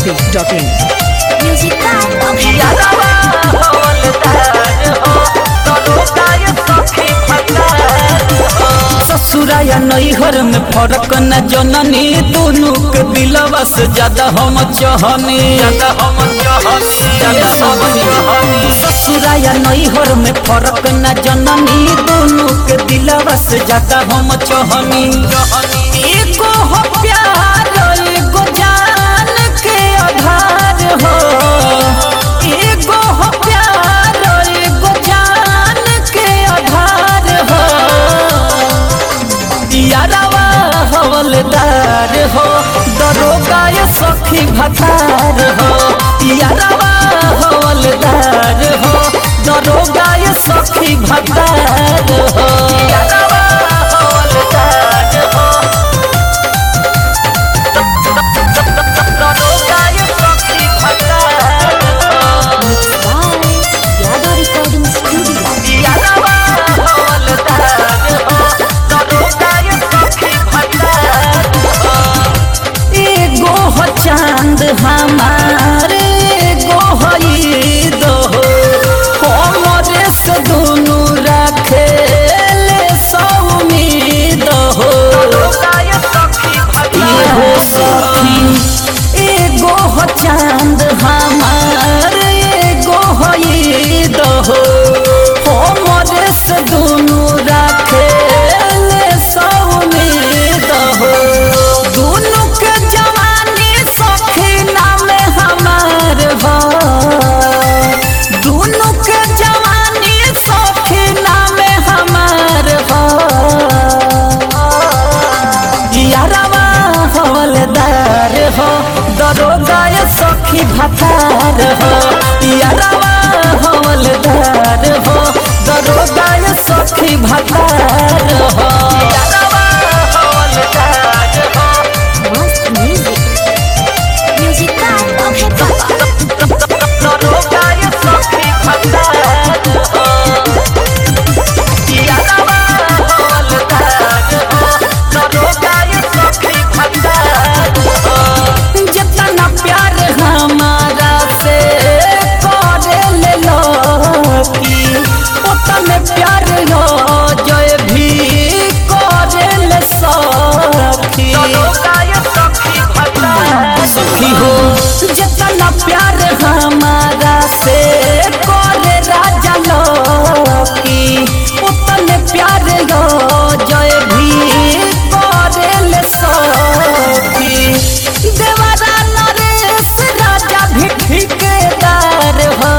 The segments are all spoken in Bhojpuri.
masti.in Music by ससुराया नैहर में फरक न जननी दोनों के दिलवा से ज्यादा हम चाहनी ससुराया नैहर में फरक न जननी दोनों के दिलवा से ज्यादा हम चाहनी एको हो प्यार एको जान के आधार हो एको हो प्यार एको जान के आधार हो यारवा हवलदार हो दरोगा ये सखी भतार हो यारवा हवलदार हो दरोगा ये सखी भतार हो यारवा हवलदार हो दरोगा ये सखी भतार हो Yada Recording Studio. यारवा हवलदार हो दरोगा ये सखी भतार हो एगो हो चांद हमारे एगो हो ईद हो हमरे से दोनों रखे ले सौ उम्मीद हो ये हो सखी एगो हो चांद हमारे एगो हो ईद हो हमरे से दोनों रखे ले सौ उम्मीद हो दोनों के जवानी सखी नाम हमार हो दोनों के जवानी सखी नाम हमार हो यारवा हवलदार हो दरोगा ये सखी भतार हो यारवा हवलदार हो दरोगा ये सखी भतार हो यारवा हवलदार हो Must Music. Music by Abhay Papa. दरोगा ये सखी भतार हो यारवा हवलदार हो दरोगा ये सखी भतार हो जितना प्यार हमारा से करे ले लोकी उतने प्यार हो जय भी करे ले सखी सखी हो जितना प्यार हमारा से करे राजा लोकी उतने प्यार हो जय भी करे ले सखी देवरा नरेश राजा भी ठेकेदार हो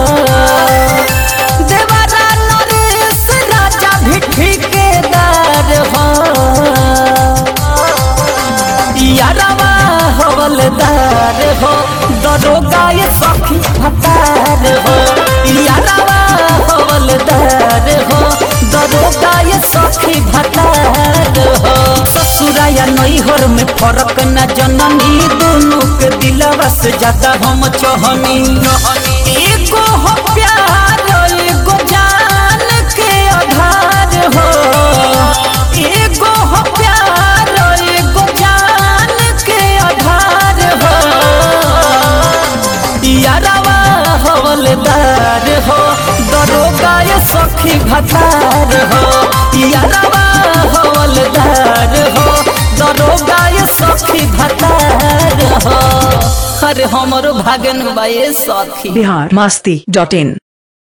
देवरा नरेश राजा भी ठेकेदार हो यारवा हवलदार हो दरोगा ये सखी भतार हो यारवा हवलदार हो दरोगा ये सखी भतार हो ससुराया नैहर में फरक न जननी दोनों के दिलवा से ज्यादा हम चाहनी एको हो प्यार एको जान के आधार हो एको हो प्यार एको जान के आधार हो यारवा हवलदार हो दरोगा ये सखी भतार हो यारवा हवलदार हो दरोगा ये सखी भतार हो अरे हमरो भागन बाए सखी bihar masti.in